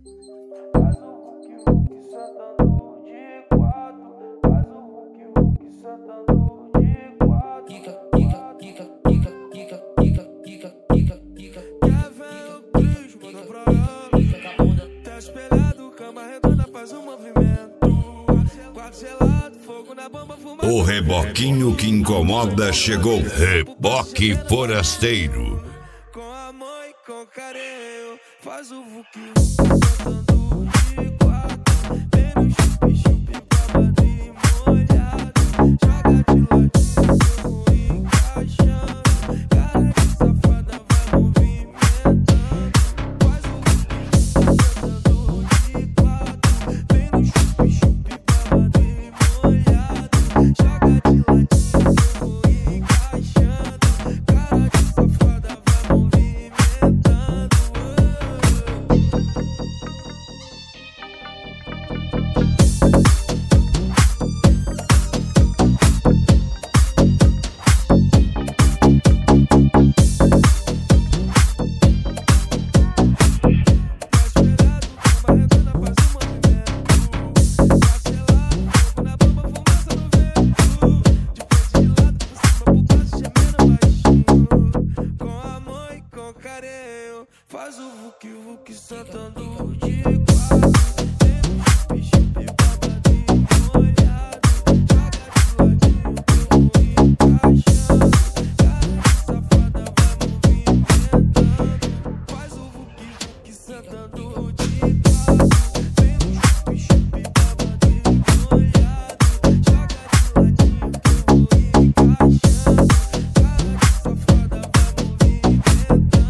O reboquinho que incomoda chegou. Reboque forasteiro. Com amor e com carinho, faz o vuki-vuki cantando de quatro. Vem no chupi-chupi, babadinho molhado. Joga de ladinho, eu vou encaixando. Cara de safada vai movimentando. Faz o vuki-vuki cantando de quatro. Vem no chupi-chupi, babadinho molhado. Joga de ladinho, eu vou encaixando. Cara de safada vai movimentando. Faz o vuki-vuki sentando de quatro. Vem no chupi-chupi, babadinho molhado. Joga de ladinho, eu vou encaixando. Cara de safada vai movimentando. Faz o vuki-vuki sentando de quatro. Vem no chupi-chupi, babadinho molhado. Joga de ladinho, eu vou encaixando. Cara de safada vai movimentando.